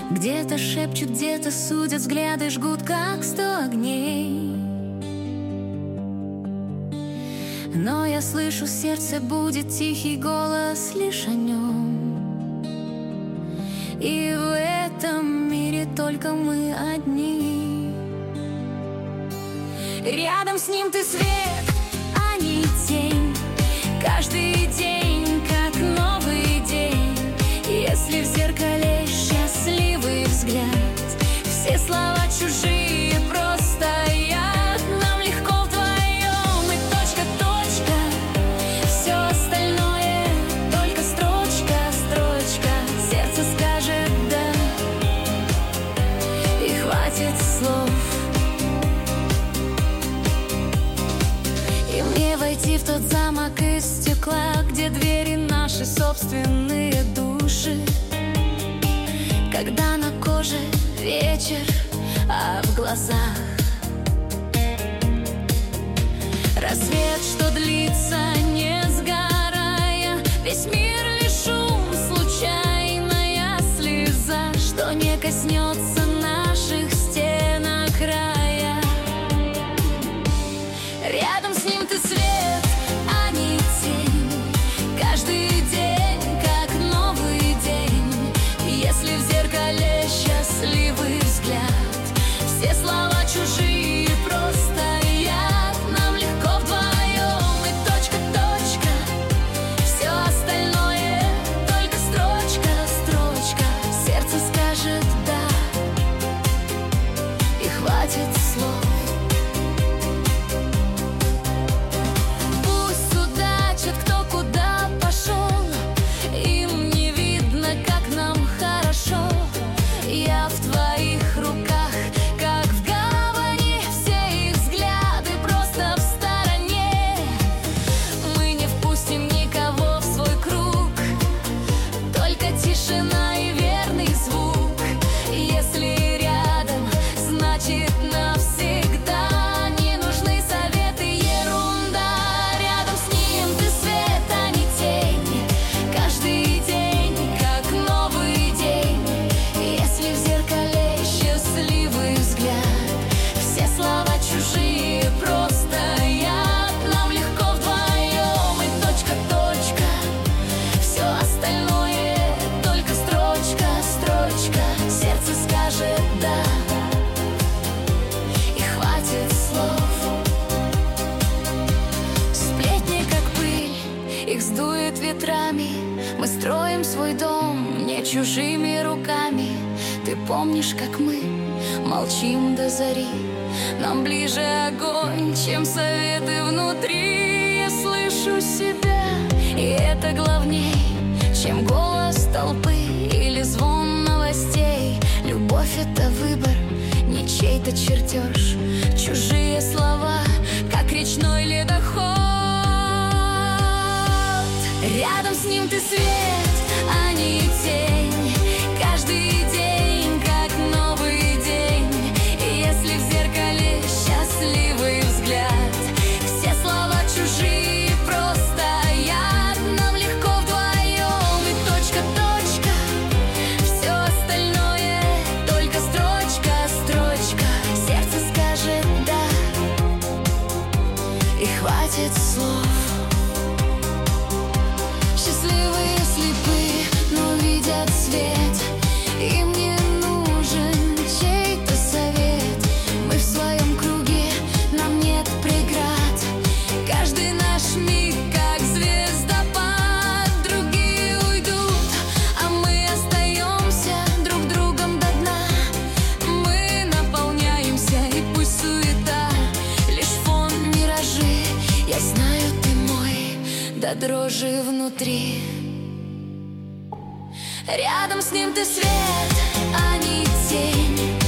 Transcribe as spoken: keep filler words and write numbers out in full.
Где-то шепчут, где-то судят, взгляды жгут, как сто огней. Но я слышу, в сердце будет тихий голос лишь о нем. И в этом мире только мы одни. Рядом с ним ты свет, а не тень. Каждый день как новый день. Если в зеркале счастливый взгляд, все слова чужие, просто я. Нам легко вдвоем, и точка, точка. Все остальное только строчка, строчка. Сердце скажет да, и хватит слов. И мне войти в тот замок из стекла, где двери наши собственные души. Когда на коже вечер, а в глазах рассвет, что длится, не сгорая. Весь мир лишь шум, случайная слеза, что не коснется наших стенок края. Рядом с ним ты свет, а не тень. Каждый день как новый день. Если в зеркале счастливый взгляд, все слова чужие, просто я. Нам легко вдвоем, и точка, точка. Все остальное только строчка, строчка. Сердце скажет да, и хватит слов. Пусть судачат, кто куда пошел, им не видно, как нам хорошо. Я в твоих руках, как в гавани, все их взгляды просто в стороне. Мы не впустим никого в свой круг, только тишина и верный звук. Если рядом, значит навсегда. Не нужны советы, ерунда. Рядом с ним ты свет, а не тень. Каждый день как новый день. Если в зеркале счастливый взгляд, все слова чужие, просто я. Нам легко вдвоем, и точка, точка. Все остальное только строчка, строчка. Сердце скажет да, и хватит слов. Сплетни как пыль, их сдует ветрами. Мы строим свой дом не чужими руками. Ты помнишь, как мы молчим до зари? Нам ближе огонь, чем советы внутри. Я слышу себя, и это главней, чем голос толпы или звон новостей. Любовь — это выбор, не чей-то чертеж. Чужие слова, как речной ледоход. Рядом с ним ты свет, а не тень. Каждый день как новый день. Если в зеркале счастливый взгляд, все слова чужие, просто я. Нам легко вдвоем, и точка, точка. Все остальное только строчка, строчка. Сердце скажет да, и хватит слов. Счастливые слепы, но видят свет. Им не нужен чей-то совет. Мы в своем круге, нам нет преград. Каждый наш миг как звездопад. Другие уйдут, а мы остаемся друг другом до дна. Мы наполняемся, и пусть суета лишь фон, миражи. Я знаю, ты мой, до дрожи внутри. Рядом с ним ты свет, а не тень.